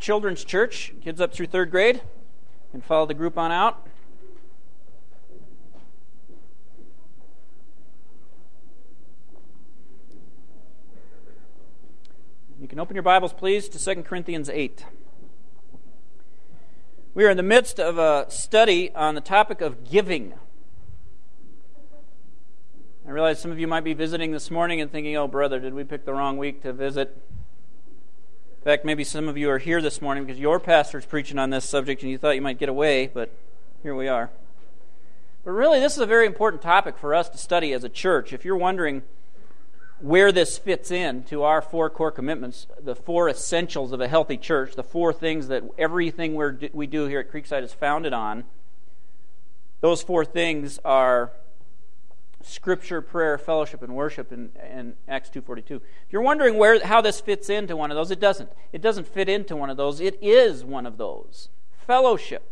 Children's Church, kids up through 3rd grade. You can follow the group on out. You can open your Bibles, please, to 2 Corinthians 8. We are in the midst of a study on the topic of giving. I realize some of you might be visiting this morning and thinking, oh, brother, did we pick the wrong week to visit? In fact, maybe some of you are here this morning because your pastor is preaching on this subject and you thought you might get away, but here we are. But really, this is a very important topic for us to study as a church. If you're wondering where this fits in to our 4 core commitments, the 4 essentials of a healthy church, the 4 things that everything we do here at Creekside is founded on, those 4 things are Scripture, prayer, fellowship, and worship in Acts 2:42. If you're wondering how this fits into one of those, it doesn't. It doesn't fit into one of those. It is one of those. Fellowship.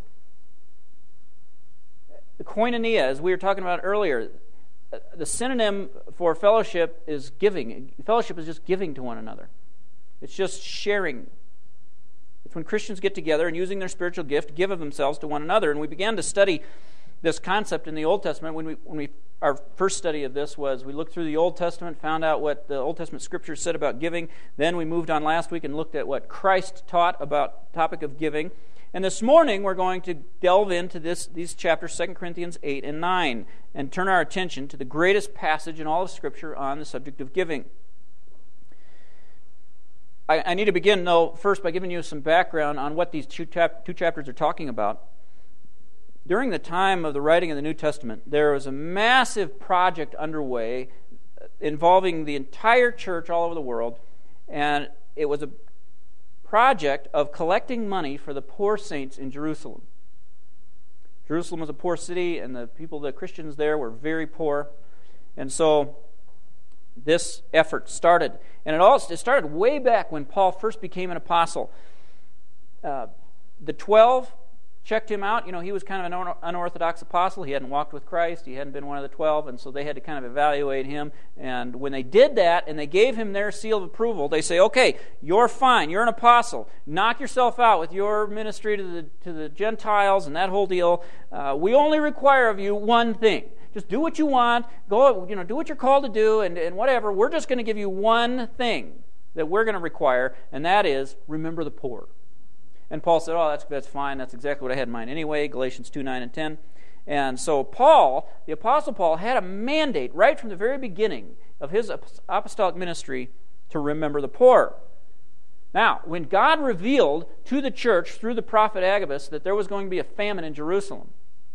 The koinonia, as we were talking about earlier, the synonym for fellowship is giving. Fellowship is just giving to one another. It's just sharing. It's when Christians get together and using their spiritual gift, give of themselves to one another. And we began to study this concept in the Old Testament. Our first study of this was we looked through the Old Testament, found out what the Old Testament Scriptures said about giving. Then we moved on last week and looked at what Christ taught about the topic of giving. And this morning we're going to delve into these chapters, 2 Corinthians 8 and 9, and turn our attention to the greatest passage in all of Scripture on the subject of giving. I need to begin, though, first by giving you some background on what these two chapters are talking about. During the time of the writing of the New Testament, there was a massive project underway involving the entire church all over the world, and it was a project of collecting money for the poor saints in Jerusalem. Jerusalem was a poor city, and the Christians there were very poor, and so this effort started. And it started way back when Paul first became an apostle. The 12 checked him out. He was kind of an unorthodox apostle. He hadn't walked with Christ. He hadn't been one of the 12, and so they had to kind of evaluate him. And when they did that, and they gave him their seal of approval, they say, okay, you're fine. You're an apostle. Knock yourself out with your ministry to the Gentiles and that whole deal. We only require of you one thing. Just do what you want. Go, do what you're called to do, and whatever. We're just going to give you one thing that we're going to require, and that is remember the poor. And Paul said, oh, that's fine. That's exactly what I had in mind anyway, Galatians 2, 9, and 10. And so Paul, the Apostle Paul, had a mandate right from the very beginning of his apostolic ministry to remember the poor. Now, when God revealed to the church through the prophet Agabus that there was going to be a famine in Jerusalem,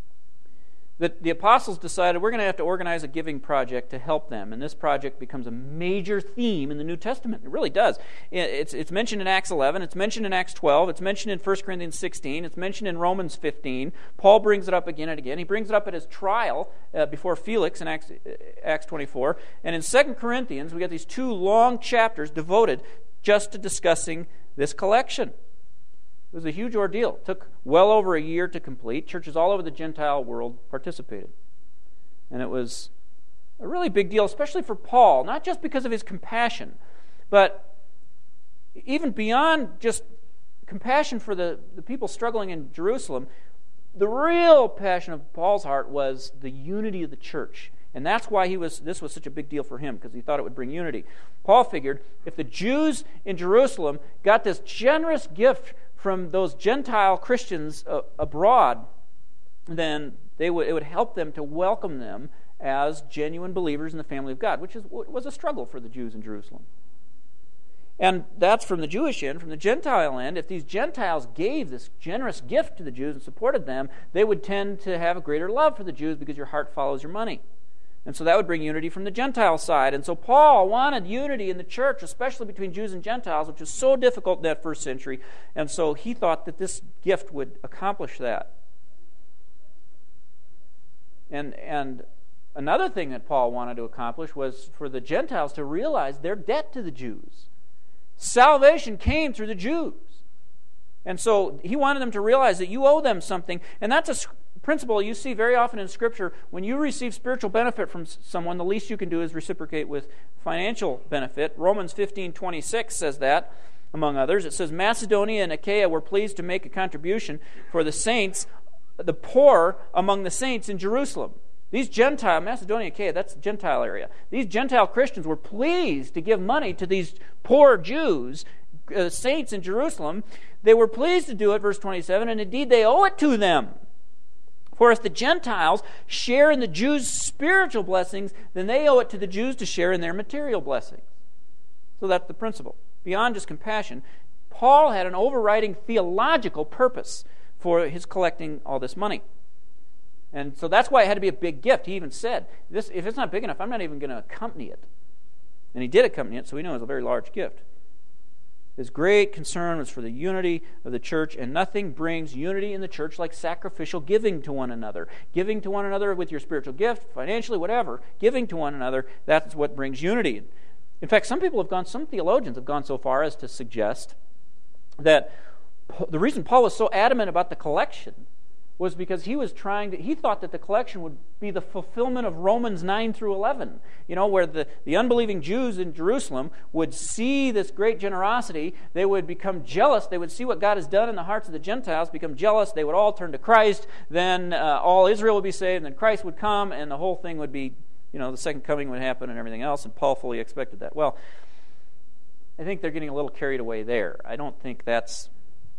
that the apostles decided we're going to have to organize a giving project to help them. And this project becomes a major theme in the New Testament. It really does. It's mentioned in Acts 11. It's mentioned in Acts 12. It's mentioned in 1 Corinthians 16. It's mentioned in Romans 15. Paul brings it up again and again. He brings it up at his trial before Felix in Acts 24. And in 2 Corinthians, we got these 2 long chapters devoted just to discussing this collection. It was a huge ordeal. It took well over a year to complete. Churches all over the Gentile world participated. And it was a really big deal, especially for Paul, not just because of his compassion, but even beyond just compassion for the people struggling in Jerusalem. The real passion of Paul's heart was the unity of the church. And that's why this was such a big deal for him, because he thought it would bring unity. Paul figured if the Jews in Jerusalem got this generous gift from those Gentile Christians abroad, then it would help them to welcome them as genuine believers in the family of God, which was a struggle for the Jews in Jerusalem. And that's from the Jewish end. From the Gentile end, if these Gentiles gave this generous gift to the Jews and supported them, they would tend to have a greater love for the Jews because your heart follows your money. And so that would bring unity from the Gentile side. And so Paul wanted unity in the church, especially between Jews and Gentiles, which was so difficult in that first century. And so he thought that this gift would accomplish that. And another thing that Paul wanted to accomplish was for the Gentiles to realize their debt to the Jews. Salvation came through the Jews. And so he wanted them to realize that you owe them something. And that's a principle you see very often in Scripture. When you receive spiritual benefit from someone, the least you can do is reciprocate with financial benefit. Romans 15:26 says that. among others. It says, Macedonia and Achaia were pleased to make a contribution for the saints, the poor among the saints in Jerusalem. These Gentile, Macedonia and Achaia, that's the Gentile area. These Gentile Christians were pleased to give money to these poor Jews, saints in Jerusalem. They were pleased to do it, verse 27, and indeed they owe it to them. For if the Gentiles share in the Jews' spiritual blessings, then they owe it to the Jews to share in their material blessings. So that's the principle. Beyond just compassion, Paul had an overriding theological purpose for his collecting all this money. And so that's why it had to be a big gift. He even said, if it's not big enough, I'm not even going to accompany it. And he did accompany it, so we know it was a very large gift. His great concern was for the unity of the church, and nothing brings unity in the church like sacrificial giving to one another. Giving to one another with your spiritual gift, financially, whatever, giving to one another, that's what brings unity. In fact, some theologians have gone so far as to suggest that the reason Paul was so adamant about the collection was because he thought that the collection would be the fulfillment of Romans 9 through 11, where the unbelieving Jews in Jerusalem would see this great generosity, they would become jealous, they would see what God has done in the hearts of the Gentiles, become jealous, they would all turn to Christ, then all Israel would be saved, and then Christ would come, and the whole thing would be, the second coming would happen and everything else, and Paul fully expected that. Well, I think they're getting a little carried away there. I don't think that's,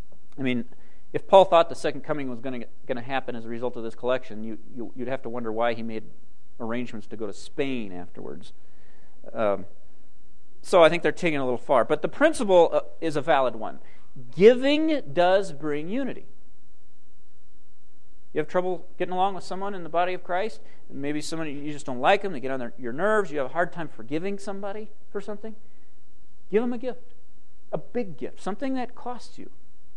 if Paul thought the second coming was going to happen as a result of this collection, you'd have to wonder why he made arrangements to go to Spain afterwards. So I think they're taking it a little far. But the principle is a valid one. Giving does bring unity. You have trouble getting along with someone in the body of Christ? Maybe someone you just don't like them, they get on your nerves, you have a hard time forgiving somebody for something? Give them a gift. A big gift. Something that costs you.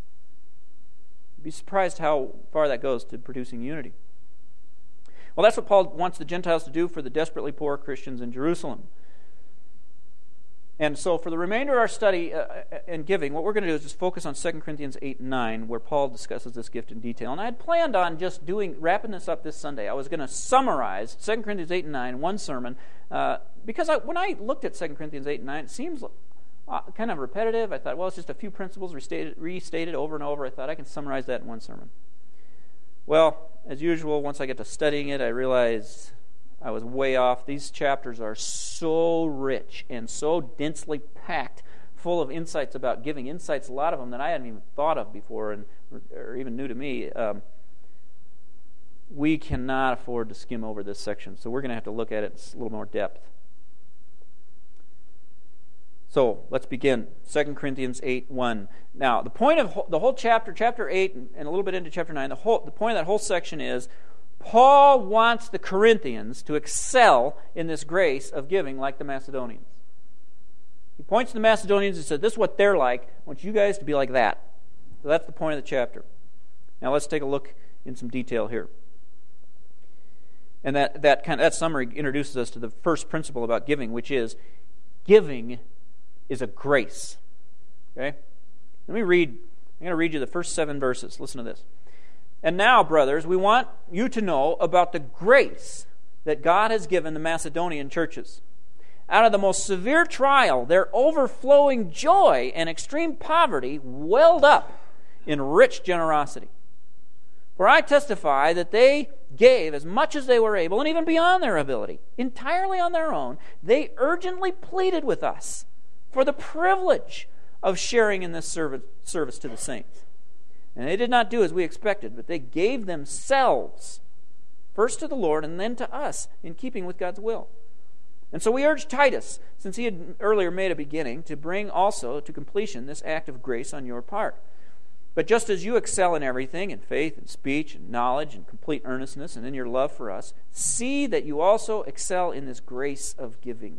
Be surprised how far that goes to producing unity. Well, that's what Paul wants the Gentiles to do for the desperately poor Christians in Jerusalem. And so for the remainder of our study and giving, what we're going to do is just focus on 2 Corinthians 8 and 9, where Paul discusses this gift in detail. And I had planned on just wrapping this up this Sunday. I was going to summarize 2 Corinthians 8 and 9 in one sermon, because when I looked at 2 Corinthians 8 and 9, it seems kind of repetitive. I thought, well, it's just a few principles restated over and over. I thought I can summarize that in one sermon. Well, as usual, once I get to studying it, I realized I was way off. These chapters are so rich and so densely packed, full of insights about giving. Insights, a lot of them that I hadn't even thought of before or even new to me. We cannot afford to skim over this section, so we're going to have to look at it in a little more depth. So let's begin. 2 Corinthians 8:1. Now, the point of the whole chapter 8, and a little bit into chapter 9, the point of that whole section is Paul wants the Corinthians to excel in this grace of giving like the Macedonians. He points to the Macedonians and says, this is what they're like. I want you guys to be like that. So that's the point of the chapter. Now let's take a look in some detail here. And that summary introduces us to the first principle about giving, which is giving is a grace. Okay? I'm going to read you the first 7 verses. Listen to this. And now, brothers, we want you to know about the grace that God has given the Macedonian churches. Out of the most severe trial, their overflowing joy and extreme poverty welled up in rich generosity. For I testify that they gave as much as they were able, and even beyond their ability, entirely on their own. They urgently pleaded with us for the privilege of sharing in this service to the saints. And they did not do as we expected, but they gave themselves, first to the Lord and then to us, in keeping with God's will. And so we urge Titus, since he had earlier made a beginning, to bring also to completion this act of grace on your part. But just as you excel in everything, in faith and speech and knowledge and complete earnestness and in your love for us, see that you also excel in this grace of giving.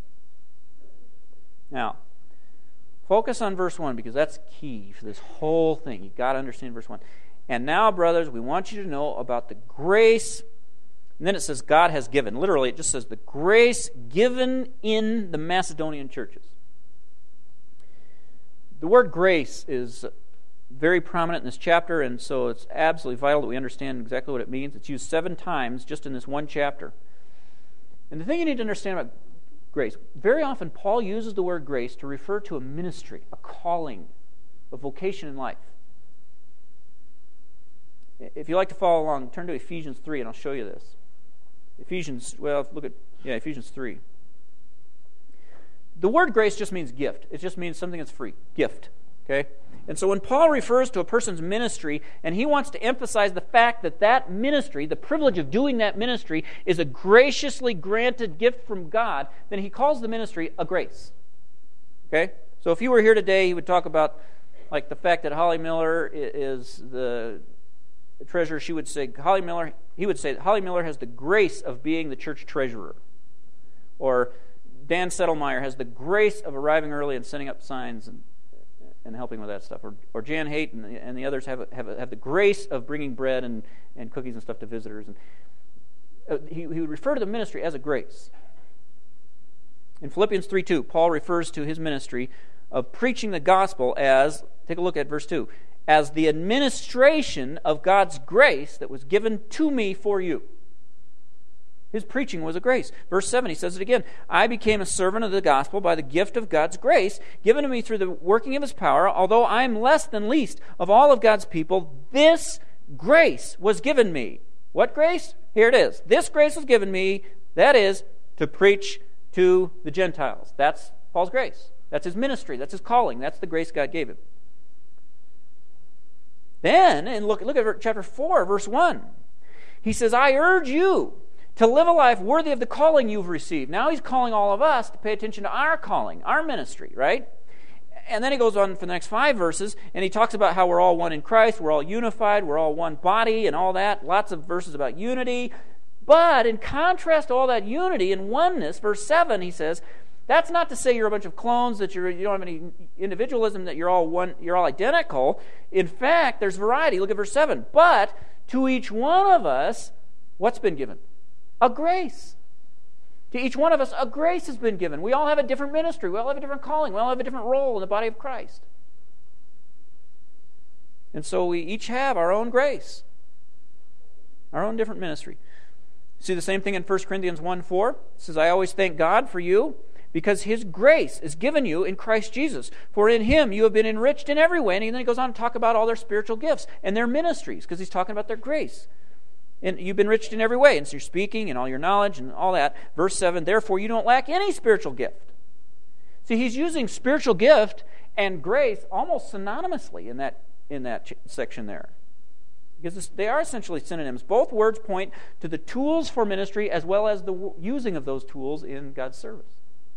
Now, focus on verse 1 because that's key for this whole thing. You've got to understand verse 1. And now, brothers, we want you to know about the grace. And then it says God has given. Literally, it just says the grace given in the Macedonian churches. The word grace is very prominent in this chapter, and so it's absolutely vital that we understand exactly what it means. It's used 7 times just in this one chapter. And the thing you need to understand about grace. Very often, Paul uses the word grace to refer to a ministry, a calling, a vocation in life. If you like to follow along, turn to Ephesians 3, and I'll show you this. Ephesians 3. The word grace just means gift. It just means something that's free. Gift. Okay? And so when Paul refers to a person's ministry, and he wants to emphasize the fact that that ministry, the privilege of doing that ministry, is a graciously granted gift from God, then he calls the ministry a grace. Okay? So if you were here today, he would talk about like the fact that Holly Miller is the treasurer. He would say Holly Miller has the grace of being the church treasurer. Or Dan Settlemyer has the grace of arriving early and setting up signs and helping with that stuff. Or Jan Haight and the others have the grace of bringing bread and cookies and stuff to visitors. And he would refer to the ministry as a grace. In Philippians 3:2, Paul refers to his ministry of preaching the gospel as, take a look at verse 2, as the administration of God's grace that was given to me for you. His preaching was a grace. Verse 7, he says it again. I became a servant of the gospel by the gift of God's grace, given to me through the working of his power. Although I am less than least of all of God's people, this grace was given me. What grace? Here it is. This grace was given me, that is, to preach to the Gentiles. That's Paul's grace. That's his ministry. That's his calling. That's the grace God gave him. Then, and look at chapter 4, verse 1. He says, I urge you to live a life worthy of the calling you've received. Now he's calling all of us to pay attention to our calling, our ministry, right? And then he goes on for the next 5 verses, and he talks about how we're all one in Christ, we're all unified, we're all one body, and all that. Lots of verses about unity. But in contrast to all that unity and oneness, verse 7, he says, that's not to say you're a bunch of clones, that you don't have any individualism, that you're all one, you're all identical. In fact, there's variety. Look at verse 7. But to each one of us, what's been given? A grace. To each one of us, a grace has been given. We all have a different ministry. We all have a different calling. We all have a different role in the body of Christ. And so we each have our own grace, our own different ministry. See the same thing in 1 Corinthians 1:4. It says, I always thank God for you, because his grace is given you in Christ Jesus. For in him you have been enriched in every way. And then he goes on to talk about all their spiritual gifts and their ministries, because he's talking about their grace. And you've been enriched in every way, and so your speaking and all your knowledge and all that. Verse 7, therefore you don't lack any spiritual gift. See, he's using spiritual gift and grace almost synonymously in that section there. Because they are essentially synonyms. Both words point to the tools for ministry as well as the using of those tools in God's service.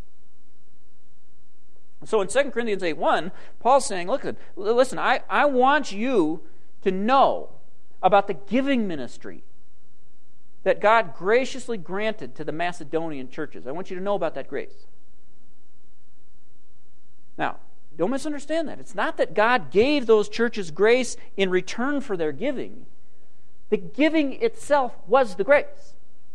So in 2 Corinthians 8:1, Paul's saying, listen, I want you to know about the giving ministry that God graciously granted to the Macedonian churches. I want you to know about that grace. Now, don't misunderstand that. It's not that God gave those churches grace in return for their giving. The giving itself was the grace.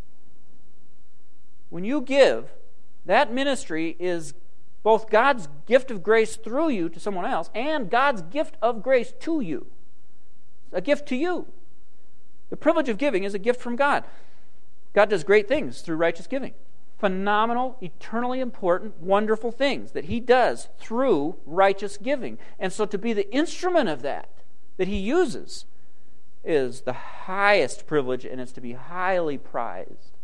When you give, that ministry is both God's gift of grace through you to someone else and God's gift of grace to you. A gift to you. The privilege of giving is a gift from God. God does great things through righteous giving. Phenomenal, eternally important, wonderful things that he does through righteous giving. And so to be the instrument of that he uses is the highest privilege, and it's to be highly prized.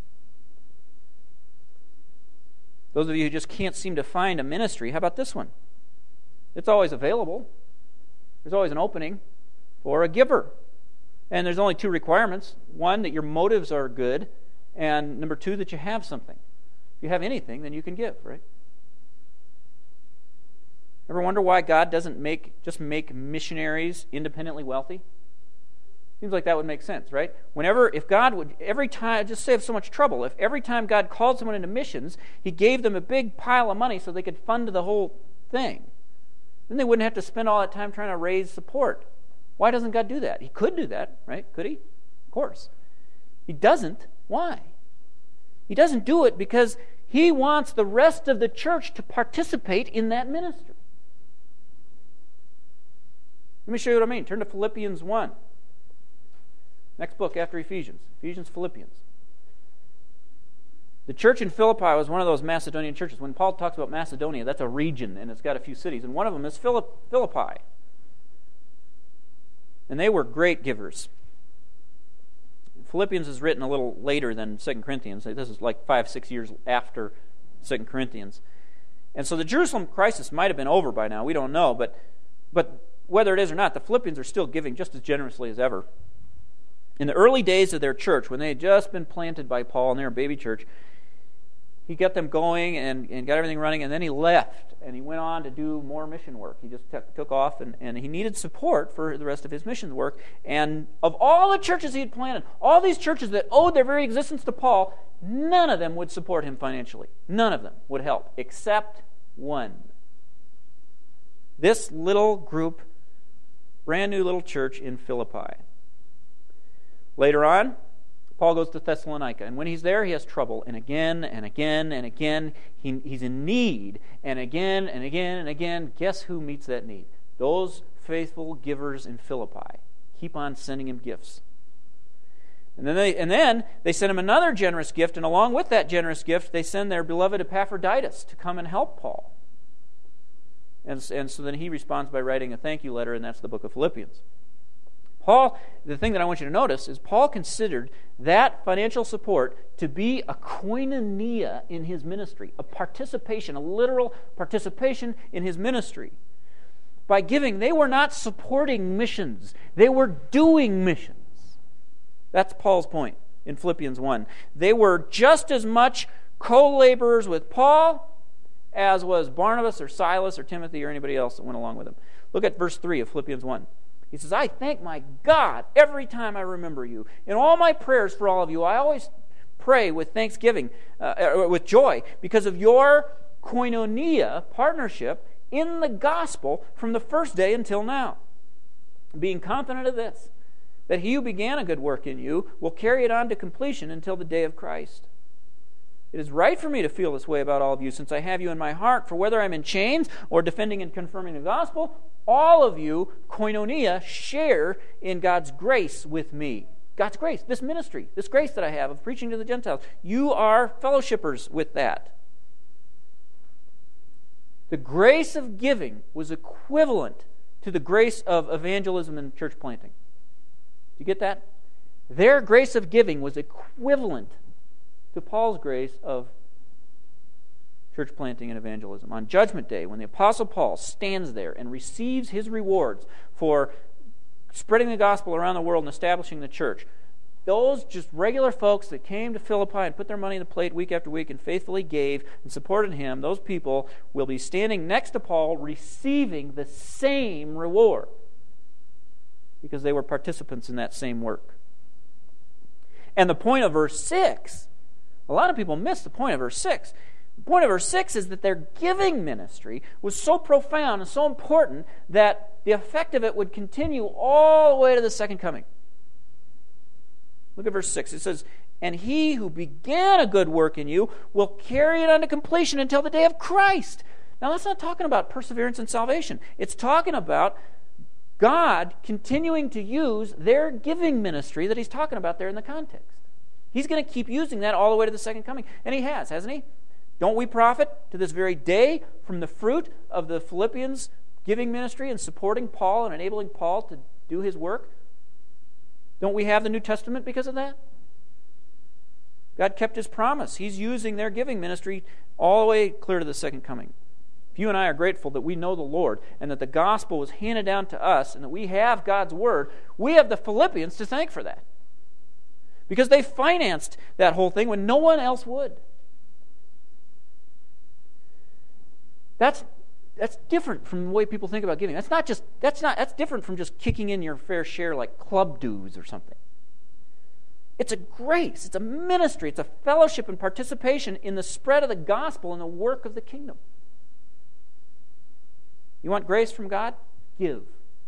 Those of you who just can't seem to find a ministry, how about this one? It's always available. There's always an opening for a giver. And there's only 2 requirements. 1, that your motives are good, and number 2, that you have something. If you have anything, then you can give, right? Ever wonder why God doesn't just make missionaries independently wealthy? Seems like that would make sense, right? If God would, every time, just save so much trouble, if every time God called someone into missions, he gave them a big pile of money so they could fund the whole thing, then they wouldn't have to spend all that time trying to raise support. Why doesn't God do that? He could do that, right? Could he? Of course. He doesn't. Why? He doesn't do it because he wants the rest of the church to participate in that ministry. Let me show you what I mean. Turn to Philippians 1. Next book after Ephesians. Philippians. The church in Philippi was one of those Macedonian churches. When Paul talks about Macedonia, that's a region, and it's got a few cities, and one of them is Philippi. And they were great givers. Philippians is written a little later than 2 Corinthians. This is like 5-6 years after 2 Corinthians. And so the Jerusalem crisis might have been over by now. We don't know. But whether it is or not, the Philippians are still giving just as generously as ever. In the early days of their church, when they had just been planted by Paul and they were a baby church, he got them going and got everything running, and then he left, and he went on to do more mission work. He just took off, and he needed support for the rest of his mission work. And of all the churches he had planted, all these churches that owed their very existence to Paul, none of them would support him financially. None of them would help, except one. This little group, brand new little church in Philippi. Later on, Paul goes to Thessalonica, and when he's there, he has trouble. And again, and again, and again, he's in need. And again, and again, and again, guess who meets that need? Those faithful givers in Philippi. Keep on sending him gifts. And then they send him another generous gift, and along with that generous gift, they send their beloved Epaphroditus to come and help Paul. And so then he responds by writing a thank you letter, and that's the book of Philippians. Paul, the thing that I want you to notice is Paul considered that financial support to be a koinonia in his ministry, a participation, a literal participation in his ministry. By giving, they were not supporting missions. They were doing missions. That's Paul's point in Philippians 1. They were just as much co-laborers with Paul as was Barnabas or Silas or Timothy or anybody else that went along with him. Look at verse 3 of Philippians 1. He says, I thank my God every time I remember you. In all my prayers for all of you, I always pray with thanksgiving, with joy, because of your koinonia, partnership, in the gospel from the first day until now. Being confident of this, that he who began a good work in you will carry it on to completion until the day of Christ. It is right for me to feel this way about all of you, since I have you in my heart, for whether I'm in chains or defending and confirming the gospel, all of you, koinonia, share in God's grace with me. God's grace, this ministry, this grace that I have of preaching to the Gentiles. You are fellowshippers with that. The grace of giving was equivalent to the grace of evangelism and church planting. Do you get that? Their grace of giving was equivalent to Paul's grace of church planting and evangelism. On Judgment Day, when the Apostle Paul stands there and receives his rewards for spreading the gospel around the world and establishing the church, those just regular folks that came to Philippi and put their money in the plate week after week and faithfully gave and supported him, those people will be standing next to Paul receiving the same reward because they were participants in that same work. And the point of verse 6, a lot of people miss the point of verse 6. The point of verse 6 is that their giving ministry was so profound and so important that the effect of it would continue all the way to the second coming. Look at verse 6. It says, and he who began a good work in you will carry it on to completion until the day of Christ. Now that's not talking about perseverance and salvation. It's talking about God continuing to use their giving ministry that he's talking about there in the context. He's going to keep using that all the way to the second coming. And he has, hasn't he? Don't we profit to this very day from the fruit of the Philippians giving ministry and supporting Paul and enabling Paul to do his work? Don't we have the New Testament because of that? God kept his promise. He's using their giving ministry all the way clear to the second coming. If you and I are grateful that we know the Lord and that the gospel was handed down to us and that we have God's word, we have the Philippians to thank for that. Because they financed that whole thing when no one else would. That's different from the way people think about giving. That's different from just kicking in your fair share like club dues or something. It's a grace, it's a ministry, it's a fellowship and participation in the spread of the gospel and the work of the kingdom. You want grace from God? Give.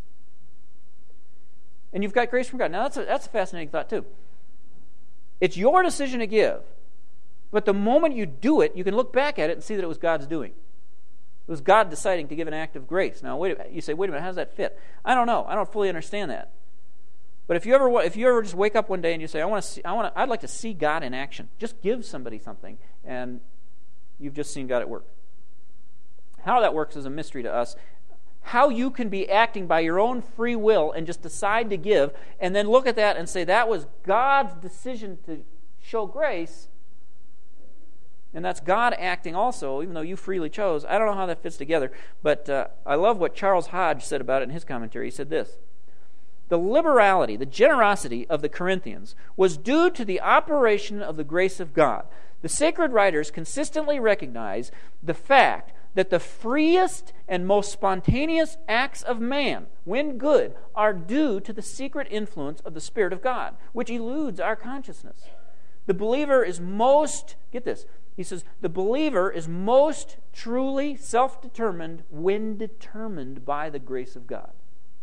And you've got grace from God. Now that's a fascinating thought too. It's your decision to give, but the moment you do it, you can look back at it and see that it was God's doing. It was God deciding to give an act of grace. Now, you say, wait a minute, how does that fit? I don't know. I don't fully understand that. But if you ever just wake up one day and you say, I'd like to see God in action. Just give somebody something, and you've just seen God at work. How that works is a mystery to us. How you can be acting by your own free will and just decide to give, and then look at that and say that was God's decision to show grace, and that's God acting also, even though you freely chose. I don't know how that fits together, but I love what Charles Hodge said about it in his commentary. He said this: the liberality, the generosity of the Corinthians was due to the operation of the grace of God. The sacred writers consistently recognize the fact that the freest and most spontaneous acts of man, when good, are due to the secret influence of the Spirit of God, which eludes our consciousness. The believer is most, get this, he says, the believer is most truly self-determined when determined by the grace of God.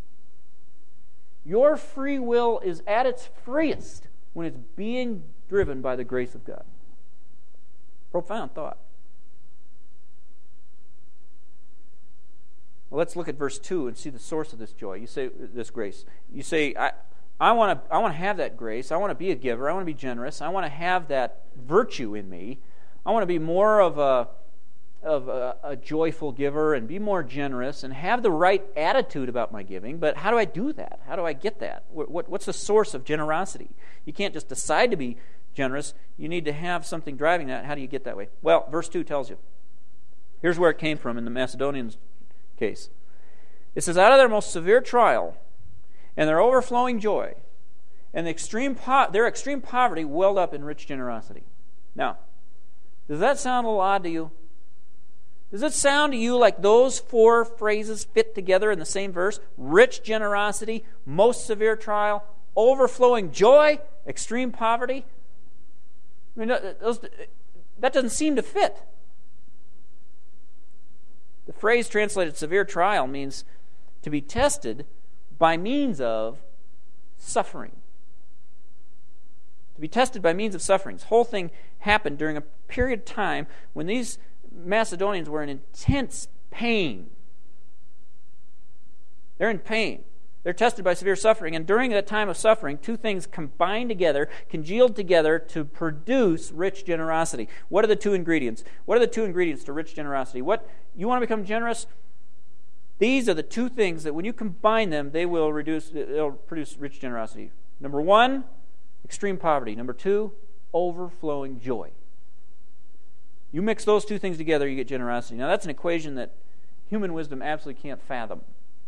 Your free will is at its freest when it's being driven by the grace of God. Profound thought. Well, let's look at verse 2 and see the source of this joy. You say, this grace. You say, I want to have that grace. I want to be a giver. I want to be generous. I want to have that virtue in me. I want to be more of a joyful giver and be more generous and have the right attitude about my giving. But how do I do that? How do I get that? What's the source of generosity? You can't just decide to be generous. You need to have something driving that. How do you get that way? Well, verse 2 tells you. Here's where it came from in the Macedonians' case. It says, out of their most severe trial and their overflowing joy and their extreme poverty welled up in rich generosity. Now, does that sound a little odd to you? Does it sound to you like those four phrases fit together in the same verse? Rich generosity, most severe trial, overflowing joy, extreme poverty? I mean, that doesn't seem to fit. The phrase translated severe trial means to be tested by means of suffering. To be tested by means of suffering. This whole thing happened during a period of time when these Macedonians were in intense pain. They're in pain. They're tested by severe suffering. And during that time of suffering, two things combined together, congealed together to produce rich generosity. What are the two ingredients? What are the two ingredients to rich generosity? What you want to become generous? These are the two things that when you combine them, they'll produce rich generosity. Number one, extreme poverty. Number two, overflowing joy. You mix those two things together, you get generosity. Now that's an equation that human wisdom absolutely can't fathom.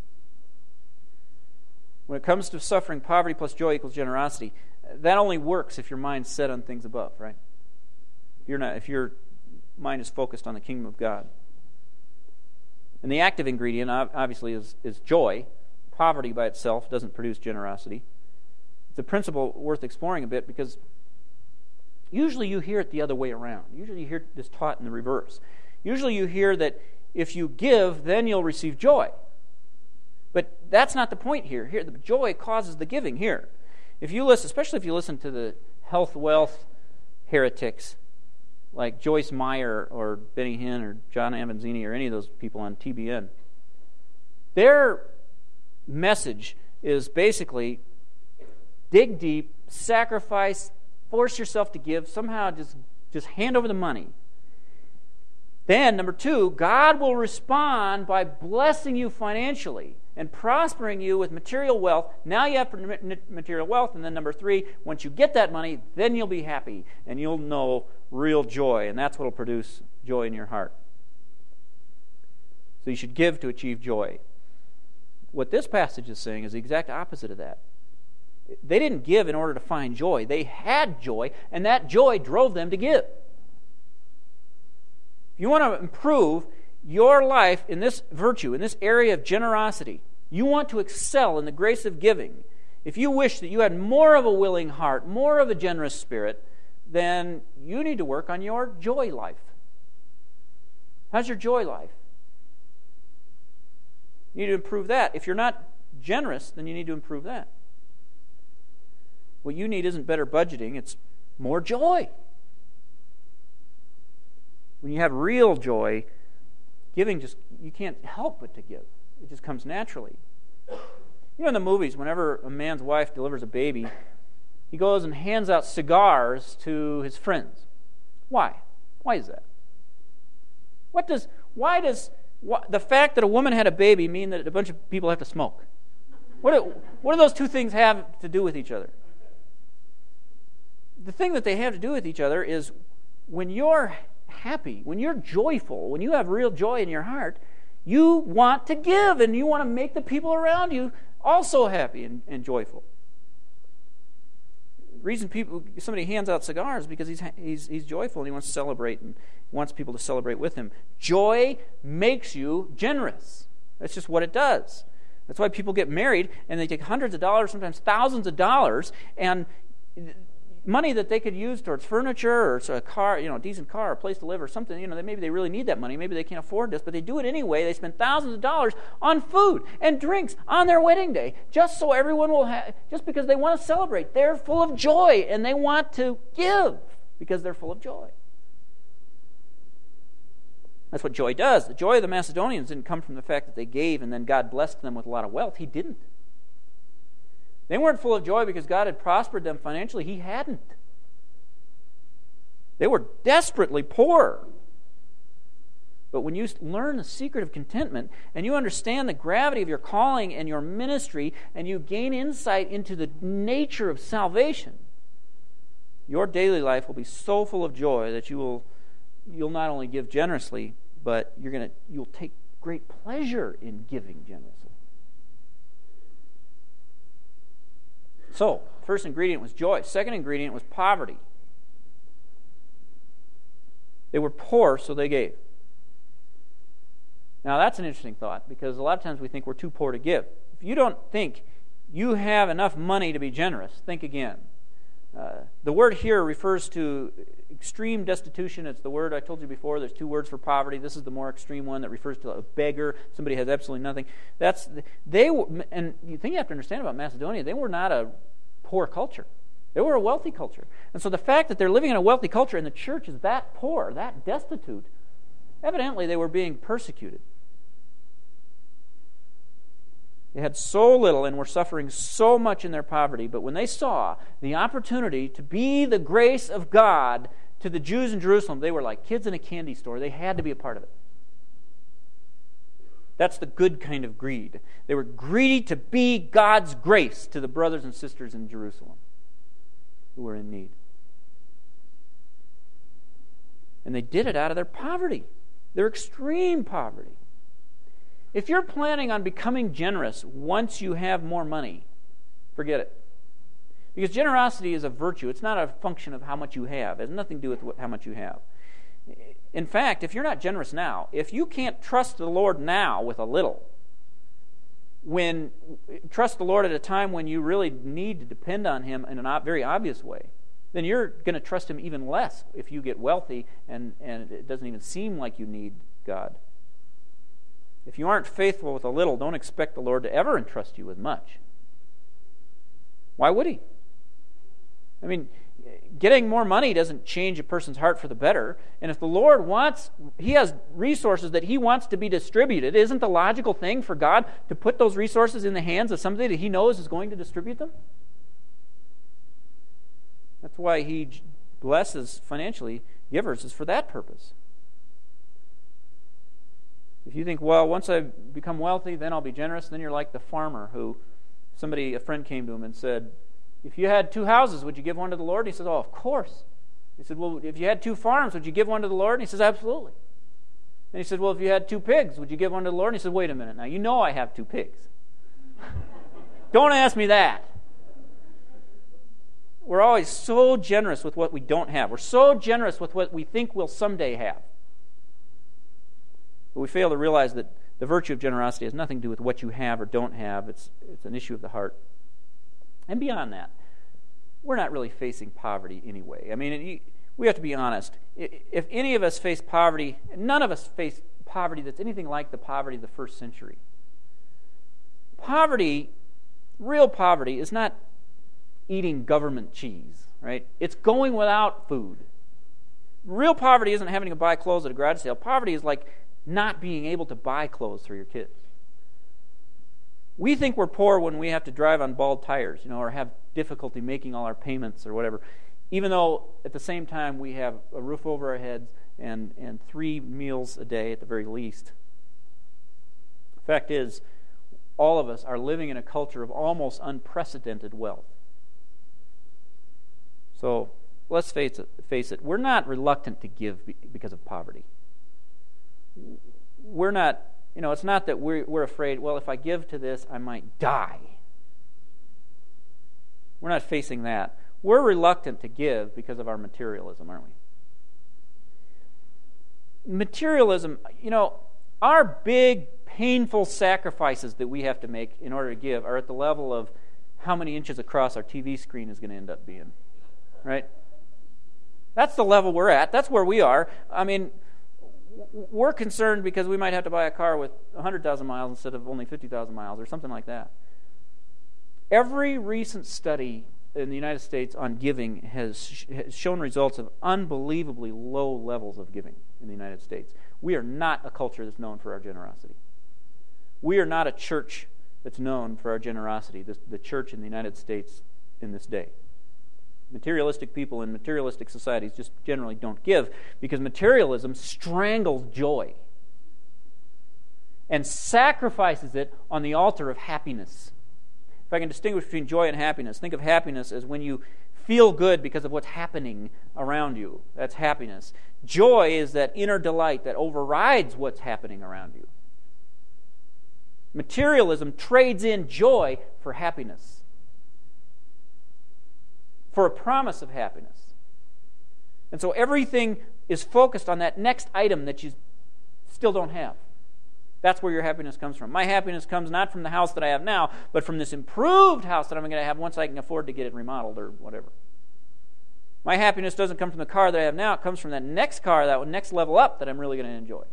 When it comes to suffering, poverty plus joy equals generosity. That only works if your mind's set on things above, right? If your mind is focused on the kingdom of God. And the active ingredient, obviously, is joy. Poverty by itself doesn't produce generosity. It's a principle worth exploring a bit because usually you hear it the other way around. Usually you hear this taught in the reverse. Usually you hear that if you give, then you'll receive joy. But that's not the point here. Here, the joy causes the giving here. Especially if you listen to the health, wealth heretics like Joyce Meyer or Benny Hinn or John Avanzini or any of those people on TBN, their message is basically dig deep, sacrifice, force yourself to give, somehow just hand over the money. Then, number two, God will respond by blessing you financially and prospering you with material wealth. Now you have material wealth. And then number three, once you get that money, then you'll be happy and you'll know real joy. And that's what will produce joy in your heart. So you should give to achieve joy. What this passage is saying is the exact opposite of that. They didn't give in order to find joy. They had joy, and that joy drove them to give. If you want to improve your life in this virtue, in this area of generosity, you want to excel in the grace of giving, if you wish that you had more of a willing heart, more of a generous spirit, then you need to work on your joy life. How's your joy life? You need to improve that. If you're not generous, then you need to improve that. What you need isn't better budgeting, it's more joy. When you have real joy, giving you can't help but to give. It just comes naturally. You know, in the movies, whenever a man's wife delivers a baby, he goes and hands out cigars to his friends. Why? Why is that? Why does the fact that a woman had a baby mean that a bunch of people have to smoke? What do those two things have to do with each other? The thing that they have to do with each other is when you're happy, when you're joyful, when you have real joy in your heart, you want to give and you want to make the people around you also happy and joyful. The reason somebody hands out cigars is because he's joyful and he wants to celebrate and wants people to celebrate with him. Joy makes you generous. That's just what it does. That's why people get married and they take hundreds of dollars, sometimes thousands of dollars, and money that they could use towards furniture or a car, a decent car, a place to live or something, maybe they really need that money. Maybe they can't afford this, but they do it anyway. They spend thousands of dollars on food and drinks on their wedding day just so everyone will have, just because they want to celebrate. They're full of joy and they want to give because they're full of joy. That's what joy does. The joy of the Macedonians didn't come from the fact that they gave and then God blessed them with a lot of wealth. He didn't. They weren't full of joy because God had prospered them financially. He hadn't. They were desperately poor. But when you learn the secret of contentment and you understand the gravity of your calling and your ministry and you gain insight into the nature of salvation, your daily life will be so full of joy that you'll not only give generously, but you'll take great pleasure in giving generously. So, first ingredient was joy. Second ingredient was poverty. They were poor, so they gave. Now, that's an interesting thought, because a lot of times we think we're too poor to give. If you don't think you have enough money to be generous, think again. The word here refers to extreme destitution. It's the word I told you before. There's two words for poverty. This is the more extreme one that refers to a beggar. Somebody has absolutely nothing. And the thing you have to understand about Macedonia, they were not a poor culture. They were a wealthy culture. And so the fact that they're living in a wealthy culture and the church is that poor, that destitute, evidently they were being persecuted. They had so little and were suffering so much in their poverty, but when they saw the opportunity to be the grace of God to the Jews in Jerusalem, they were like kids in a candy store. They had to be a part of it. That's the good kind of greed. They were greedy to be God's grace to the brothers and sisters in Jerusalem who were in need. And they did it out of their poverty, their extreme poverty. If you're planning on becoming generous once you have more money, forget it. Because generosity is a virtue. It's not a function of how much you have. It has nothing to do with how much you have. In fact, if you're not generous now, if you can't trust the Lord now with a little, trust the Lord at a time when you really need to depend on Him in a very obvious way, then you're going to trust Him even less if you get wealthy and it doesn't even seem like you need God. If you aren't faithful with a little, don't expect the Lord to ever entrust you with much. Why would He? I mean, getting more money doesn't change a person's heart for the better. And if the Lord He has resources that He wants to be distributed, isn't the logical thing for God to put those resources in the hands of somebody that He knows is going to distribute them? That's why He blesses financially givers, is for that purpose. If you think, well, once I become wealthy, then I'll be generous, then you're like the farmer who a friend came to him and said, if you had 2 houses, would you give one to the Lord? And he says, oh, of course. He said, well, if you had 2 farms, would you give one to the Lord? And he says, absolutely. And he said, well, if you had 2 pigs, would you give one to the Lord? And he said, wait a minute, now you know I have 2 pigs. Don't ask me that. We're always so generous with what we don't have. We're so generous with what we think we'll someday have. But we fail to realize that the virtue of generosity has nothing to do with what you have or don't have. It's an issue of the heart. And beyond that, we're not really facing poverty anyway. I mean, we have to be honest. If any of us face poverty, none of us face poverty that's anything like the poverty of the first century. Poverty, real poverty, is not eating government cheese, right? It's going without food. Real poverty isn't having to buy clothes at a garage sale. Poverty is like not being able to buy clothes for your kids. We think we're poor when we have to drive on bald tires, or have difficulty making all our payments or whatever, even though at the same time we have a roof over our heads and 3 meals a day at the very least. The fact is, all of us are living in a culture of almost unprecedented wealth. So let's face it, we're not reluctant to give because of poverty. We're not, it's not that we're afraid, well, if I give to this, I might die. We're not facing that. We're reluctant to give because of our materialism, aren't we? Materialism, our big, painful sacrifices that we have to make in order to give are at the level of how many inches across our TV screen is going to end up being, right? That's the level we're at. That's where we are. I mean, we're concerned because we might have to buy a car with 100,000 miles instead of only 50,000 miles or something like that. Every recent study in the United States on giving has shown results of unbelievably low levels of giving in the United States. We are not a culture that's known for our generosity. We are not a church that's known for our generosity, the church in the United States in this day. Materialistic people in materialistic societies just generally don't give because materialism strangles joy and sacrifices it on the altar of happiness. If I can distinguish between joy and happiness, think of happiness as when you feel good because of what's happening around you. That's happiness. Joy is that inner delight that overrides what's happening around you. Materialism trades in joy for happiness, for a promise of happiness. And so everything is focused on that next item that you still don't have. That's where your happiness comes from. My happiness comes not from the house that I have now, but from this improved house that I'm going to have once I can afford to get it remodeled or whatever. My happiness doesn't come from the car that I have now. It comes from that next car, that next level up that I'm really going to enjoy.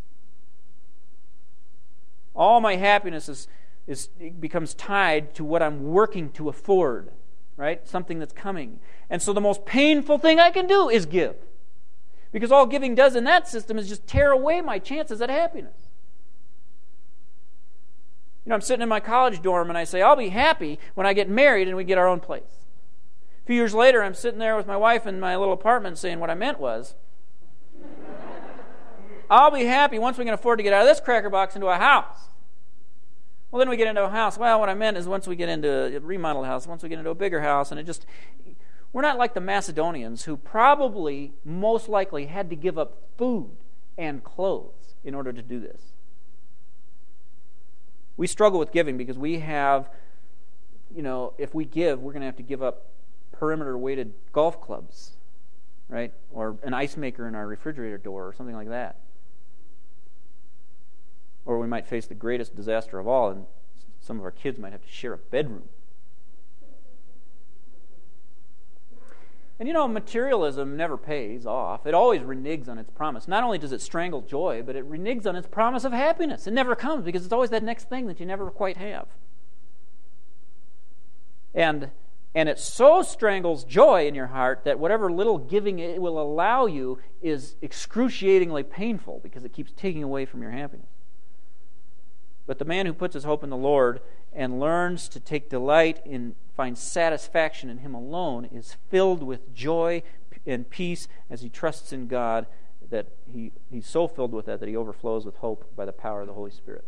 All my happiness becomes tied to what I'm working to afford, right? Something that's coming. And so the most painful thing I can do is give. Because all giving does in that system is just tear away my chances at happiness. I'm sitting in my college dorm and I say, I'll be happy when I get married and we get our own place. A few years later, I'm sitting there with my wife in my little apartment saying what I meant was, I'll be happy once we can afford to get out of this cracker box into a house. Well, then we get into a house. Well, what I meant is once we get into a remodeled house, once we get into a bigger house, and we're not like the Macedonians who probably, most likely, had to give up food and clothes in order to do this. We struggle with giving because we have, if we give, we're going to have to give up perimeter-weighted golf clubs, right? Or an ice maker in our refrigerator door or something like that. Or we might face the greatest disaster of all, and some of our kids might have to share a bedroom. And materialism never pays off. It always reneges on its promise. Not only does it strangle joy, but it reneges on its promise of happiness. It never comes because it's always that next thing that you never quite have. And it so strangles joy in your heart that whatever little giving it will allow you is excruciatingly painful because it keeps taking away from your happiness. But the man who puts his hope in the Lord and learns to take delight in, find satisfaction in Him alone, is filled with joy and peace as he trusts in God, that he's so filled with that he overflows with hope by the power of the Holy Spirit.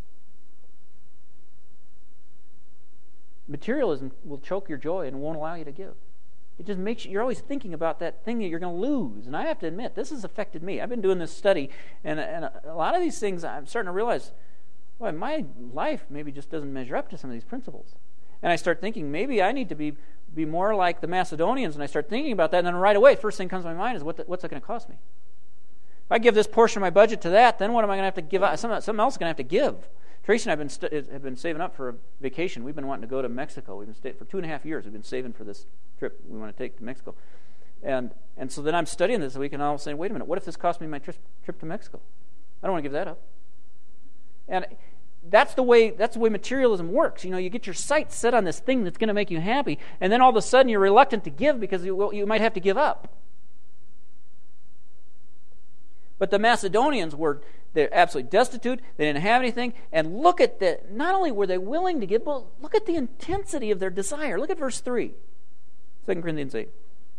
Materialism will choke your joy and won't allow you to give. It just makes you're always thinking about that thing that you're going to lose. And I have to admit, this has affected me. I've been doing this study, and a lot of these things I'm starting to realize, boy, my life maybe just doesn't measure up to some of these principles. And I start thinking, maybe I need to be more like the Macedonians, and I start thinking about that, and then right away, first thing comes to my mind is, what's that going to cost me? If I give this portion of my budget to that, then what am I going to have to give out? Something else is going to have to give. Tracy and I have been saving up for a vacation. We've been wanting to go to Mexico. We've been staying for 2.5 years. We've been saving for this trip we want to take to Mexico. And so then I'm studying this week, and I'm saying, wait a minute, what if this cost me my trip to Mexico? I don't want to give that up. And that's the way materialism works. You get your sights set on this thing that's going to make you happy, and then all of a sudden you're reluctant to give because you might have to give up. But the Macedonians they're absolutely destitute. They didn't have anything. And look at not only were they willing to give, but look at the intensity of their desire. Look at verse 3, 2 Corinthians 8.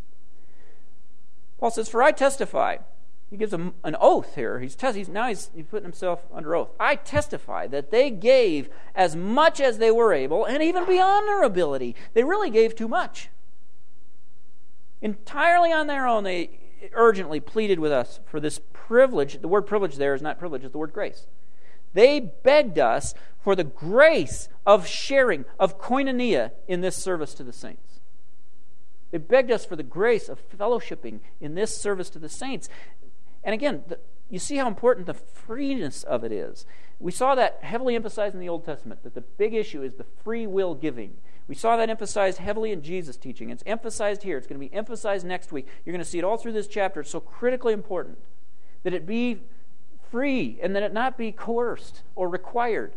Paul says, "For I testify." He gives an oath here. He's putting himself under oath. "I testify that they gave as much as they were able, and even beyond their ability." They really gave too much. Entirely on their own, they urgently pleaded with us for this privilege. The word privilege there is not privilege, it's the word grace. They begged us for the grace of sharing, of koinonia, in this service to the saints. They begged us for the grace of fellowshipping in this service to the saints. And again, you see how important the freeness of it is. We saw that heavily emphasized in the Old Testament, that the big issue is the free will giving. We saw that emphasized heavily in Jesus' teaching. It's emphasized here. It's going to be emphasized next week. You're going to see it all through this chapter. It's so critically important that it be free and that it not be coerced or required.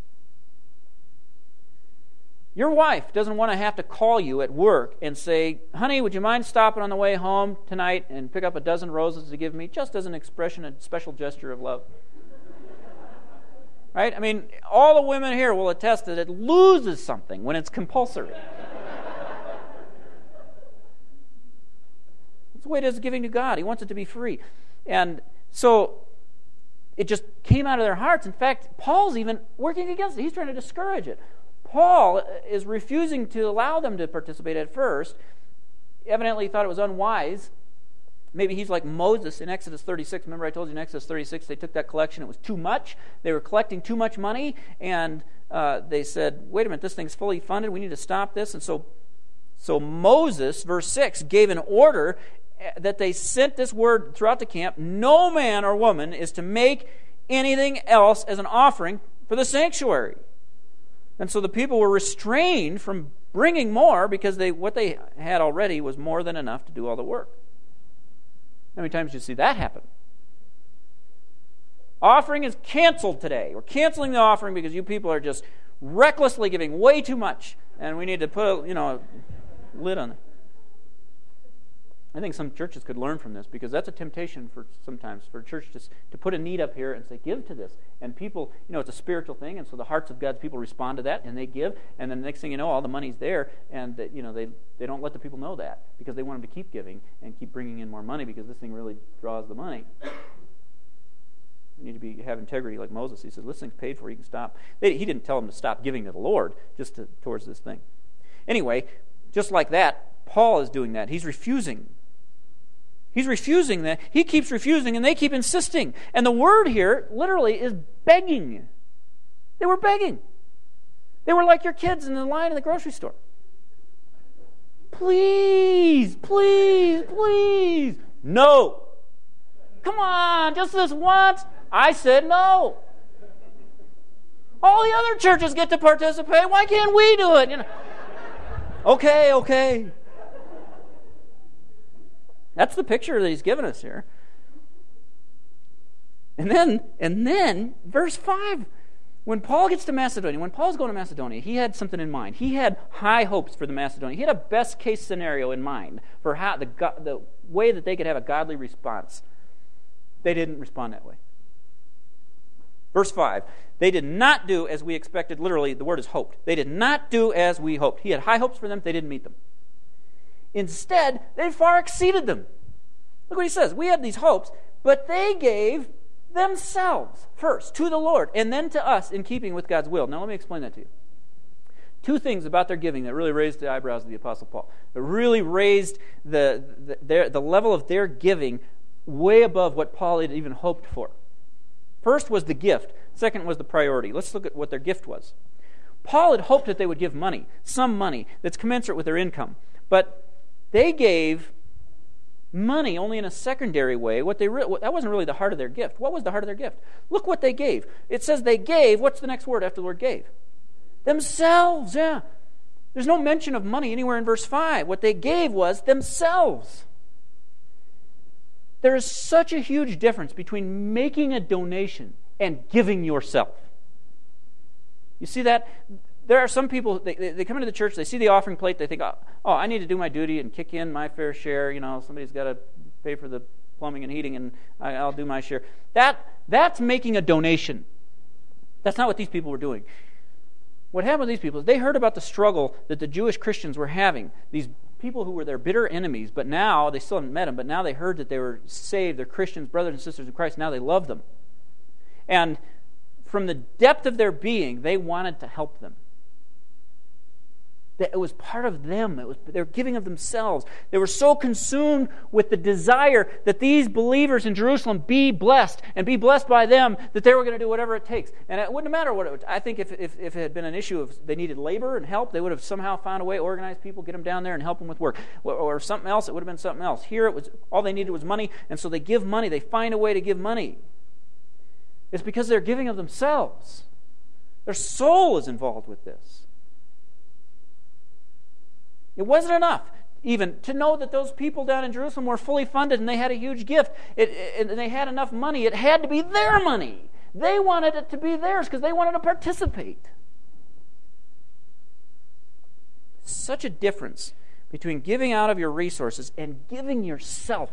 Your wife doesn't want to have to call you at work and say, "Honey, would you mind stopping on the way home tonight and pick up a dozen roses to give me, just as an expression, a special gesture of love?" Right? I mean, all the women here will attest that it loses something when it's compulsory. That's the way it is giving to God. He wants it to be free. And so it just came out of their hearts. In fact, Paul's even working against it. He's trying to discourage it. Paul is refusing to allow them to participate at first. Evidently he thought it was unwise. Maybe he's like Moses in Exodus 36. Remember I told you in Exodus 36 they took that collection. It was too much. They were collecting too much money. And they said, "Wait a minute, this thing's fully funded. We need to stop this." And so Moses, verse 6, gave an order that they sent this word throughout the camp: no man or woman is to make anything else as an offering for the sanctuary. And so the people were restrained from bringing more because what they had already was more than enough to do all the work. How many times do you see that happen? Offering is canceled today. We're canceling the offering because you people are just recklessly giving way too much, and we need to put a lid on it. I think some churches could learn from this, because that's a temptation sometimes for a church to put a need up here and say, "Give to this." And people, it's a spiritual thing, and so the hearts of God's people respond to that, and they give, and then the next thing you know, all the money's there, and they don't let the people know that, because they want them to keep giving and keep bringing in more money, because this thing really draws the money. You need to have integrity like Moses. He says, "This thing's paid for, you can stop." He didn't tell them to stop giving to the Lord, just towards this thing. Anyway, just like that, Paul is doing that. He's refusing. He's refusing that. He keeps refusing, and they keep insisting. And the word here literally is begging. They were begging. They were like your kids in the line in the grocery store. "Please, please, please." "No." "Come on, just this once." "I said no." "All the other churches get to participate. Why can't we do it?" Okay. That's the picture that he's given us here. And then, verse 5, when Paul gets to Macedonia, when Paul's going to Macedonia, he had something in mind. He had high hopes for the Macedonia. He had a best-case scenario in mind for how the way that they could have a godly response. They didn't respond that way. Verse 5, they did not do as we expected. Literally, the word is hoped. They did not do as we hoped. He had high hopes for them. They didn't meet them. Instead, they far exceeded them. Look what he says. We had these hopes, but they gave themselves first to the Lord and then to us in keeping with God's will. Now let me explain that to you. Two things about their giving that really raised the eyebrows of the Apostle Paul. It really raised the level of their giving way above what Paul had even hoped for. First was the gift. Second was the priority. Let's look at what their gift was. Paul had hoped that they would give money, some money that's commensurate with their income. But they gave money only in a secondary way. That wasn't really the heart of their gift. What was the heart of their gift? Look what they gave. It says they gave. What's the next word after the word gave? Themselves, yeah. There's no mention of money anywhere in verse 5. What they gave was themselves. There is such a huge difference between making a donation and giving yourself. You see that? There are some people, they come into the church, they see the offering plate, they think, oh, I need to do my duty and kick in my fair share. Somebody's got to pay for the plumbing and heating, and I'll do my share. That's making a donation. That's not what these people were doing. What happened with these people is they heard about the struggle that the Jewish Christians were having. These people who were their bitter enemies, but now, they still hadn't met them, but now they heard that they were saved, they're Christians, brothers and sisters in Christ, now they love them. And from the depth of their being, they wanted to help them. That it was part of them. They were giving of themselves. They were so consumed with the desire that these believers in Jerusalem be blessed and be blessed by them that they were going to do whatever it takes. And it wouldn't matter what it was. I think if it had been an issue of they needed labor and help, they would have somehow found a way to organize people, get them down there and help them with work. Or something else, it would have been something else. Here, it was all they needed was money, and so they give money. They find a way to give money. It's because they're giving of themselves. Their soul is involved with this. It wasn't enough even to know that those people down in Jerusalem were fully funded and they had a huge gift and they had enough money. It had to be their money. They wanted it to be theirs because they wanted to participate. Such a difference between giving out of your resources and giving yourself.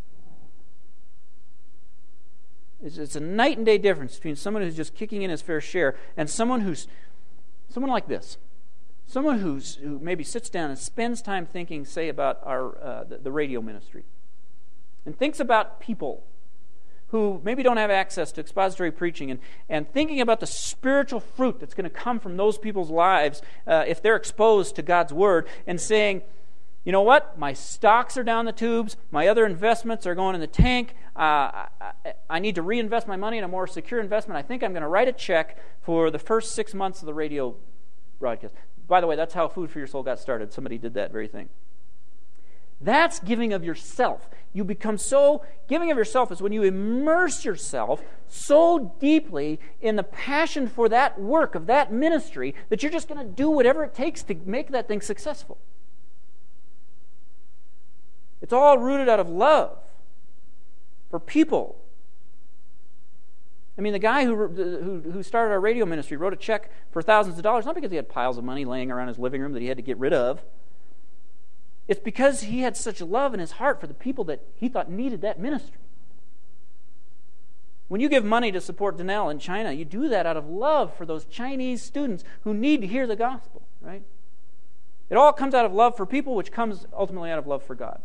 It's a night and day difference between someone who's just kicking in his fair share and someone like this. Someone who maybe sits down and spends time thinking, say, about the radio ministry, and thinks about people who maybe don't have access to expository preaching, and thinking about the spiritual fruit that's going to come from those people's lives if they're exposed to God's Word, and saying, you know what, my stocks are down the tubes, my other investments are going in the tank, I need to reinvest my money in a more secure investment. I think I'm going to write a check for the first 6 months of the radio broadcast. By the way, that's how Food for Your Soul got started. Somebody did that very thing. That's giving of yourself. You become so... Giving of yourself is when you immerse yourself so deeply in the passion for that work of that ministry that you're just going to do whatever it takes to make that thing successful. It's all rooted out of love for people. I mean, the guy who started our radio ministry wrote a check for thousands of dollars, not because he had piles of money laying around his living room that he had to get rid of. It's because he had such love in his heart for the people that he thought needed that ministry. When you give money to support Donnell in China, you do that out of love for those Chinese students who need to hear the gospel, right? It all comes out of love for people, which comes ultimately out of love for God.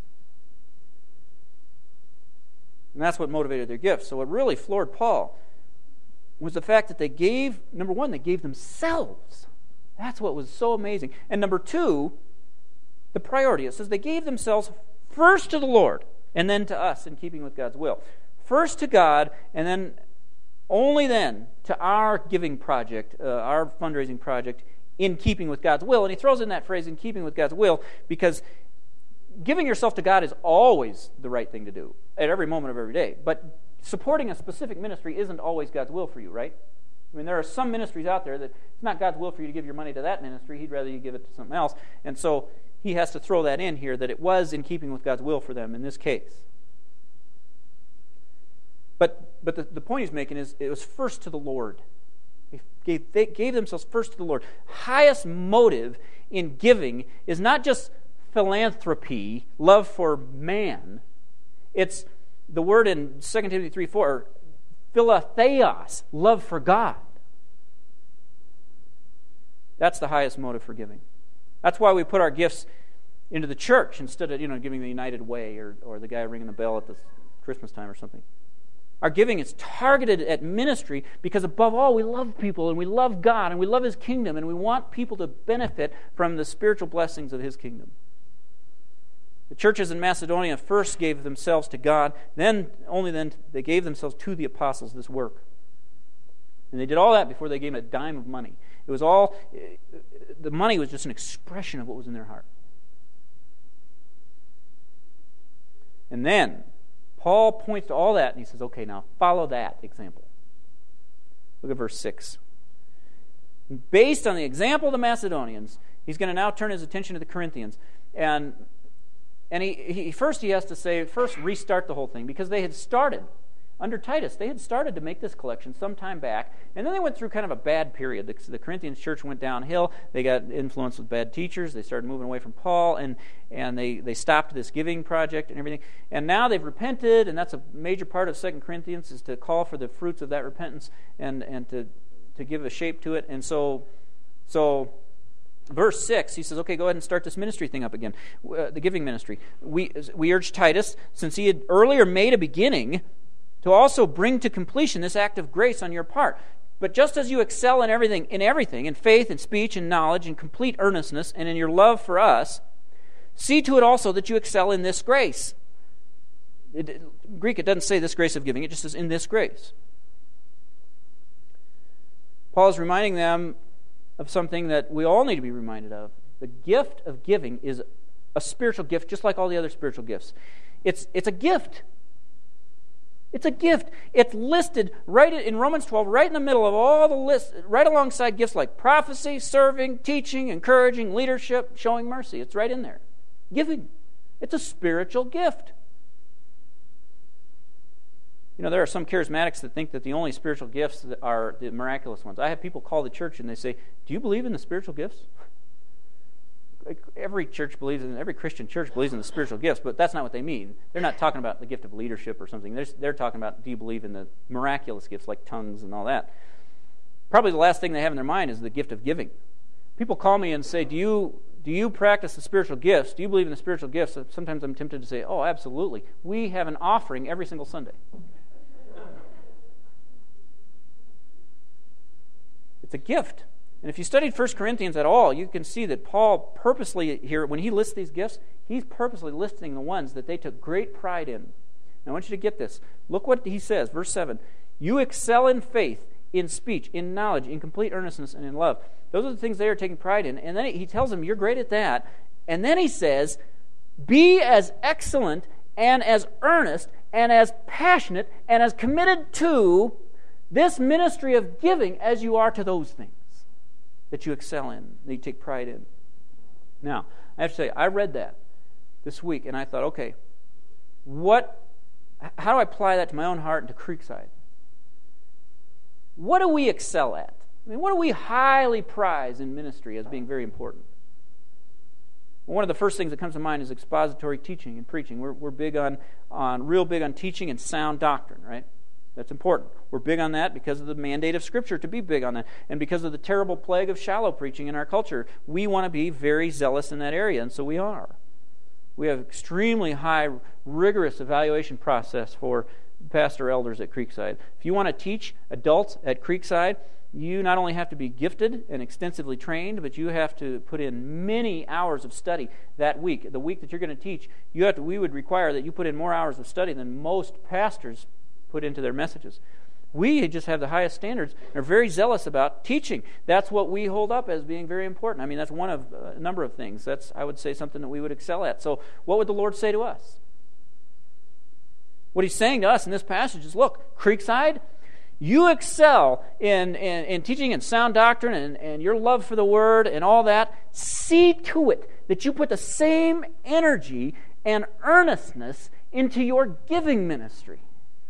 And that's what motivated their gifts. So what really floored Paul was the fact that they gave, number one, they gave themselves. That's what was so amazing. And number two, the priority. It says they gave themselves first to the Lord and then to us in keeping with God's will. First to God and then, only then, to our giving project, our fundraising project in keeping with God's will. And he throws in that phrase, in keeping with God's will, because giving yourself to God is always the right thing to do at every moment of every day. But supporting a specific ministry isn't always God's will for you, right? I mean, there are some ministries out there that it's not God's will for you to give your money to that ministry. He'd rather you give it to something else. And so he has to throw that in here, that it was in keeping with God's will for them in this case. But the point he's making is it was first to the Lord. They gave themselves first to the Lord. Highest motive in giving is not just philanthropy, love for man. It's the word in 2 Timothy 3:4, philatheos, love for God. That's the highest motive for giving. That's why we put our gifts into the church instead of giving the United Way or the guy ringing the bell at the Christmas time or something. Our giving is targeted at ministry because above all we love people and we love God and we love His kingdom and we want people to benefit from the spiritual blessings of His kingdom. The churches in Macedonia first gave themselves to God, only then they gave themselves to the apostles, this work. And they did all that before they gave a dime of money. It was all, the money was just an expression of what was in their heart. And then Paul points to all that and he says, okay, now follow that example. Look at verse 6. Based on the example of the Macedonians, he's going to now turn his attention to the Corinthians. And he has to say, first restart the whole thing, because they had started. under Titus. They had started to make this collection some time back, and then they went through kind of a bad period. The Corinthians church went downhill. They got influenced with bad teachers. They started moving away from Paul, and they stopped this giving project and everything. And now they've repented, and that's a major part of 2 Corinthians, is to call for the fruits of that repentance and to give a shape to it. And so verse 6, he says, okay, go ahead and start this ministry thing up again, the giving ministry. We urge Titus, since he had earlier made a beginning, to also bring to completion this act of grace on your part. But just as you excel in everything, in faith, in speech, in knowledge, in complete earnestness, and in your love for us, see to it also that you excel in this grace. Greek, it doesn't say this grace of giving, it just says in this grace. Paul is reminding them of something that we all need to be reminded of. The gift of giving is a spiritual gift, just like all the other spiritual gifts. It's a gift. It's a gift. It's listed right in Romans 12, right in the middle of all the lists, right alongside gifts like prophecy, serving, teaching, encouraging, leadership, showing mercy. It's right in there. Giving. It's a spiritual gift. You know, there are some charismatics that think that the only spiritual gifts are the miraculous ones. I have people call the church and they say, do you believe in the spiritual gifts? Every Christian church believes in the spiritual gifts, but that's not what they mean. They're not talking about the gift of leadership or something. They're talking about, do you believe in the miraculous gifts like tongues and all that? Probably the last thing they have in their mind is the gift of giving. People call me and say, do you practice the spiritual gifts? Do you believe in the spiritual gifts? Sometimes I'm tempted to say, oh, absolutely. We have an offering every single Sunday. It's a gift. And if you studied 1 Corinthians at all, you can see that Paul purposely here, when he lists these gifts, he's purposely listing the ones that they took great pride in. Now I want you to get this. Look what he says, verse 7. You excel in faith, in speech, in knowledge, in complete earnestness, and in love. Those are the things they are taking pride in. And then he tells them, you're great at that. And then he says, be as excellent and as earnest and as passionate and as committed to this ministry of giving as you are to those things that you excel in, that you take pride in. Now, I have to say, I read that this week, and I thought, okay, how do I apply that to my own heart and to Creekside? What do we excel at? I mean, what do we highly prize in ministry as being very important? Well, one of the first things that comes to mind is expository teaching and preaching. We're real big on teaching and sound doctrine, right? That's important. We're big on that because of the mandate of Scripture to be big on that. And because of the terrible plague of shallow preaching in our culture, we want to be very zealous in that area, and so we are. We have extremely high, rigorous evaluation process for pastor elders at Creekside. If you want to teach adults at Creekside, you not only have to be gifted and extensively trained, but you have to put in many hours of study that week. The week that you're going to teach, we would require that you put in more hours of study than most pastors put into their messages. We just have the highest standards and are very zealous about teaching. That's what we hold up as being very important. I mean, that's one of a number of things. That's, I would say, something that we would excel at. So what would the Lord say to us? What he's saying to us in this passage is, look, Creekside, you excel in teaching and sound doctrine and your love for the Word and all that. See to it that you put the same energy and earnestness into your giving ministry.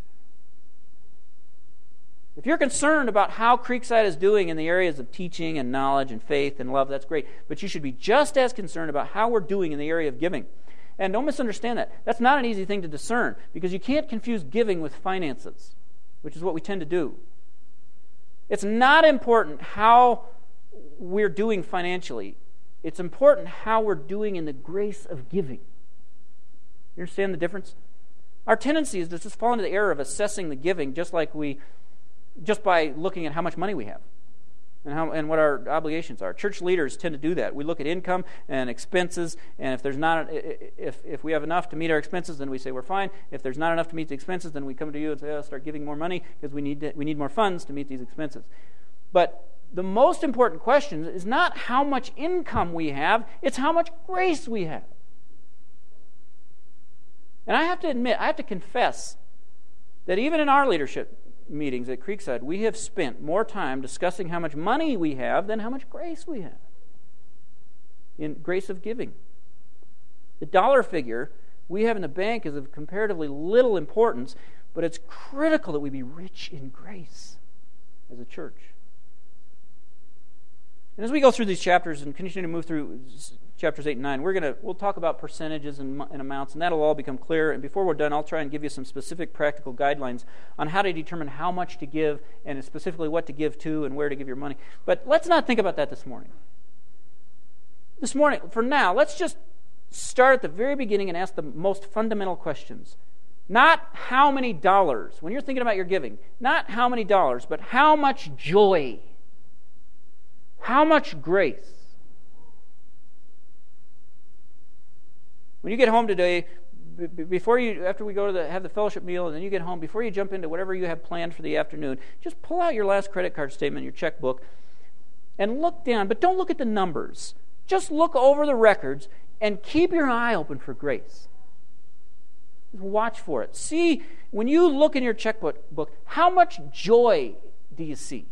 If you're concerned about how Creekside is doing in the areas of teaching and knowledge and faith and love, that's great. But you should be just as concerned about how we're doing in the area of giving. And don't misunderstand that. That's not an easy thing to discern, because you can't confuse giving with finances, which is what we tend to do. It's not important how we're doing financially. It's important how we're doing in the grace of giving. You understand the difference? Our tendency is to just fall into the error of assessing the giving just by looking at how much money we have and what our obligations are. Church leaders tend to do that. We look at income and expenses, and if we have enough to meet our expenses, then we say we're fine. If there's not enough to meet the expenses, then we come to you and say, start giving more money because we need more funds to meet these expenses. But the most important question is not how much income we have, it's how much grace we have. And I have to confess that even in our leadership meetings at Creekside, we have spent more time discussing how much money we have than how much grace we have in grace of giving. The dollar figure we have in the bank is of comparatively little importance, But it's critical that we be rich in grace as a church. And as we go through these chapters and continue to move through chapters 8 and 9, we'll talk about percentages and amounts, and that'll all become clear. And before we're done, I'll try and give you some specific practical guidelines on how to determine how much to give and specifically what to give to and where to give your money. But let's not think about that this morning. This morning, for now, let's just start at the very beginning and ask the most fundamental questions. Not how many dollars, when you're thinking about your giving, not how many dollars, but how much joy, how much grace. When you get home today, after we go to have the fellowship meal, and then you get home, before you jump into whatever you have planned for the afternoon, just pull out your last credit card statement, your checkbook, and look down. But don't look at the numbers. Just look over the records and keep your eye open for grace. Just watch for it. See, when you look in your checkbook, how much joy do you see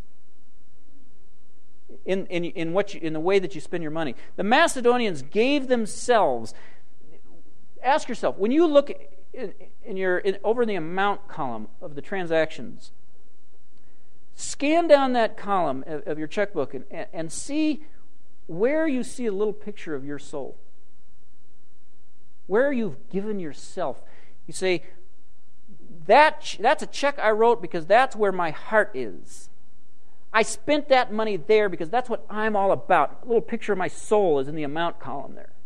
in the way that you spend your money? The Macedonians gave themselves. Ask yourself, when you look over the amount column of the transactions, scan down that column of your checkbook and see where you see a little picture of your soul. Where you've given yourself. You say, that's a check I wrote because that's where my heart is. I spent that money there because that's what I'm all about. A little picture of my soul is in the amount column there.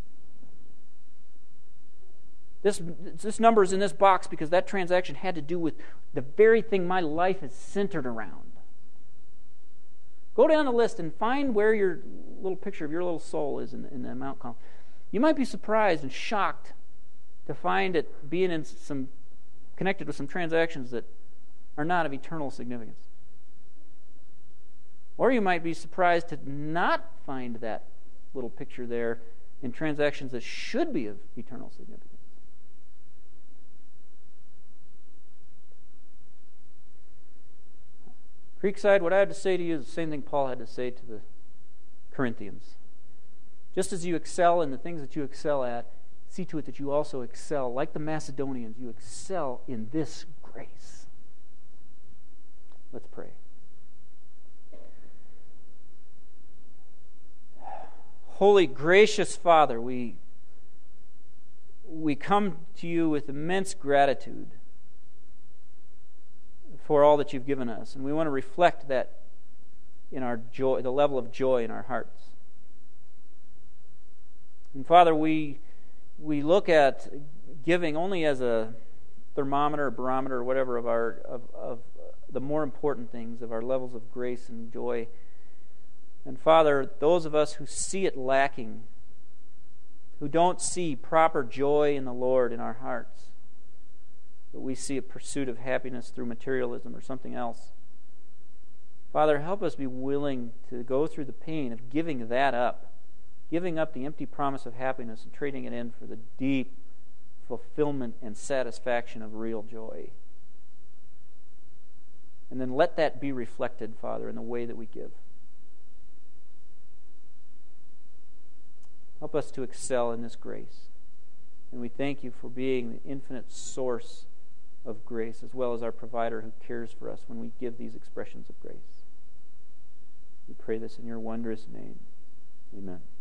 This number is in this box because that transaction had to do with the very thing my life is centered around. Go down the list and find where your little picture of your little soul is in the amount column. You might be surprised and shocked to find it being connected with some transactions that are not of eternal significance. Or you might be surprised to not find that little picture there in transactions that should be of eternal significance. Creekside, what I have to say to you is the same thing Paul had to say to the Corinthians. Just as you excel in the things that you excel at, see to it that you also excel, like the Macedonians, you excel in this grace. Let's pray. Holy, gracious Father, we come to you with immense gratitude for all that you've given us, and we want to reflect that in our joy, the level of joy in our hearts. And Father, we look at giving only as a thermometer, or barometer, or whatever of the more important things, of our levels of grace and joy. And Father, those of us who see it lacking, who don't see proper joy in the Lord in our hearts, but we see a pursuit of happiness through materialism or something else. Father, help us be willing to go through the pain of giving that up, giving up the empty promise of happiness and trading it in for the deep fulfillment and satisfaction of real joy. And then let that be reflected, Father, in the way that we give. Help us to excel in this grace. And we thank you for being the infinite source of grace, as well as our provider who cares for us when we give these expressions of grace. We pray this in your wondrous name. Amen.